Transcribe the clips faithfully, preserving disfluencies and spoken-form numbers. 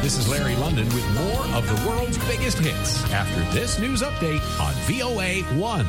This is Larry London with more of the world's biggest hits after this news update on V O A one.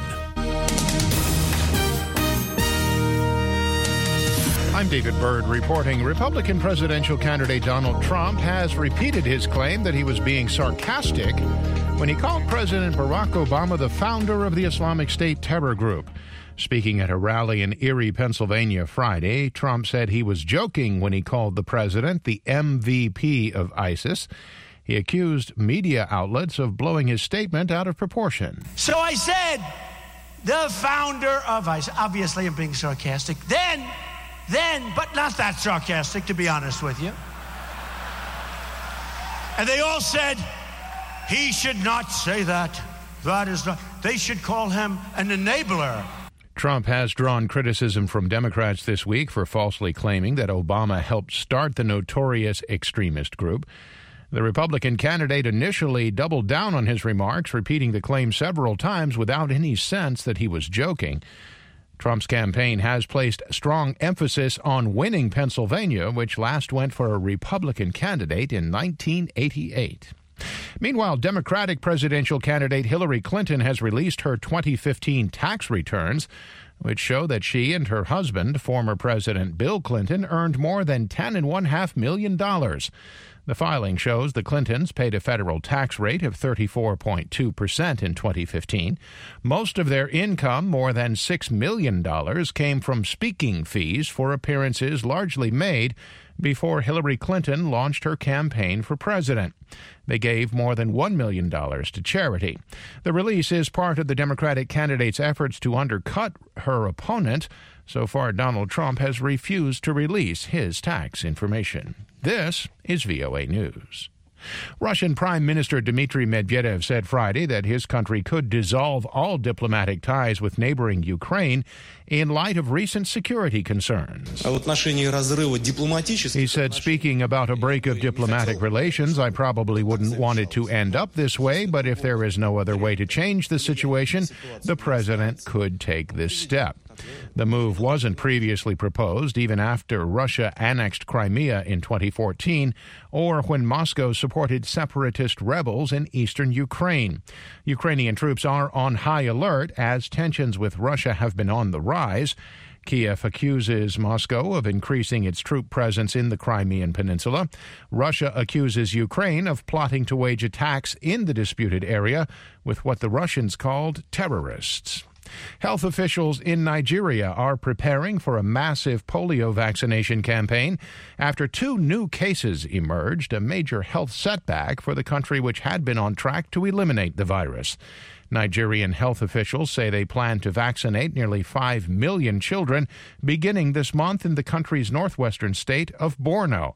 I'm David Byrd reporting. Republican presidential candidate Donald Trump has repeated his claim that he was being sarcastic when he called President Barack Obama the founder of the Islamic State terror group. Speaking at a rally in Erie, Pennsylvania Friday, Trump said he was joking when he called the president the M V P of ISIS. He accused media outlets of blowing his statement out of proportion. So I said, the founder of ISIS. Obviously, I'm being sarcastic. Then, then, but not that sarcastic, to be honest with you. And they all said, he should not say that. That is not. They should call him an enabler. Trump has drawn criticism from Democrats this week for falsely claiming that Obama helped start the notorious extremist group. The Republican candidate initially doubled down on his remarks, repeating the claim several times without any sense that he was joking. Trump's campaign has placed strong emphasis on winning Pennsylvania, which last went for a Republican candidate in nineteen eighty-eight. Meanwhile, Democratic presidential candidate Hillary Clinton has released her twenty fifteen tax returns, which show that she and her husband, former President Bill Clinton, earned more than ten and one half million dollars. The filing shows the Clintons paid a federal tax rate of thirty-four point two percent in twenty fifteen. Most of their income, more than six million dollars, came from speaking fees for appearances largely made before Hillary Clinton launched her campaign for president. They gave more than one million dollars to charity. The release is part of the Democratic candidate's efforts to undercut her opponent. So far, Donald Trump has refused to release his tax information. This is V O A News. Russian Prime Minister Dmitry Medvedev said Friday that his country could dissolve all diplomatic ties with neighboring Ukraine in light of recent security concerns. He said, speaking about a break of diplomatic relations, I probably wouldn't want it to end up this way, but if there is no other way to change the situation, the president could take this step. The move wasn't previously proposed, even after Russia annexed Crimea in twenty fourteen, or when Moscow supported separatist rebels in eastern Ukraine. Ukrainian troops are on high alert as tensions with Russia have been on the rise. Kiev accuses Moscow of increasing its troop presence in the Crimean Peninsula. Russia accuses Ukraine of plotting to wage attacks in the disputed area with what the Russians called terrorists. Health officials in Nigeria are preparing for a massive polio vaccination campaign after two new cases emerged, a major health setback for the country which had been on track to eliminate the virus. Nigerian health officials say they plan to vaccinate nearly five million children beginning this month in the country's northwestern state of Borno.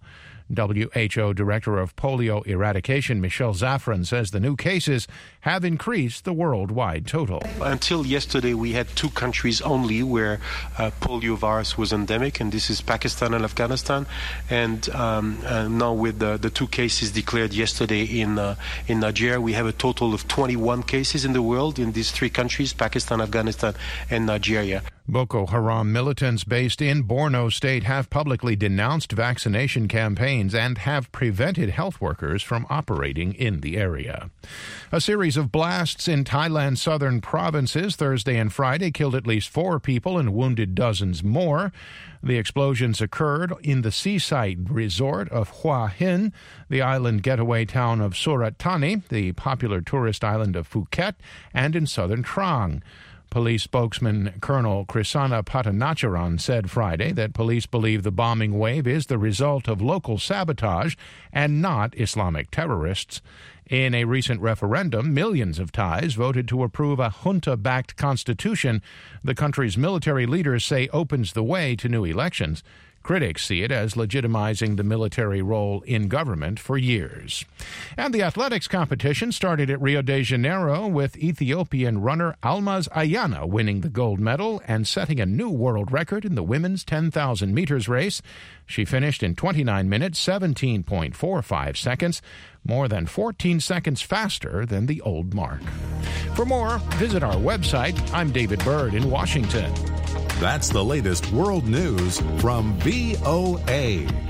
W H O Director of Polio Eradication Michelle Zafran says the new cases have increased the worldwide total. Until yesterday, we had two countries only where uh, polio virus was endemic, and this is Pakistan and Afghanistan. And um, uh, now with the, the two cases declared yesterday in uh, in Nigeria, we have a total of twenty-one cases in the world in these three countries, Pakistan, Afghanistan, and Nigeria. Boko Haram militants based in Borno State have publicly denounced vaccination campaigns and have prevented health workers from operating in the area. A series of blasts in Thailand's southern provinces Thursday and Friday killed at least four people and wounded dozens more. The explosions occurred in the seaside resort of Hua Hin, the island getaway town of Surat Thani, the popular tourist island of Phuket, and in southern Trang. Police spokesman Colonel Krisana Patanacharan said Friday that police believe the bombing wave is the result of local sabotage and not Islamic terrorists. In a recent referendum, millions of Thais voted to approve a junta-backed constitution the country's military leaders say opens the way to new elections. Critics see it as legitimizing the military role in government for years. And the athletics competition started at Rio de Janeiro with Ethiopian runner Almaz Ayana winning the gold medal and setting a new world record in the women's ten thousand meters race. She finished in twenty-nine minutes, seventeen point four five seconds, more than fourteen seconds faster than the old mark. For more, visit our website. I'm David Byrd in Washington. That's the latest world news from V O A.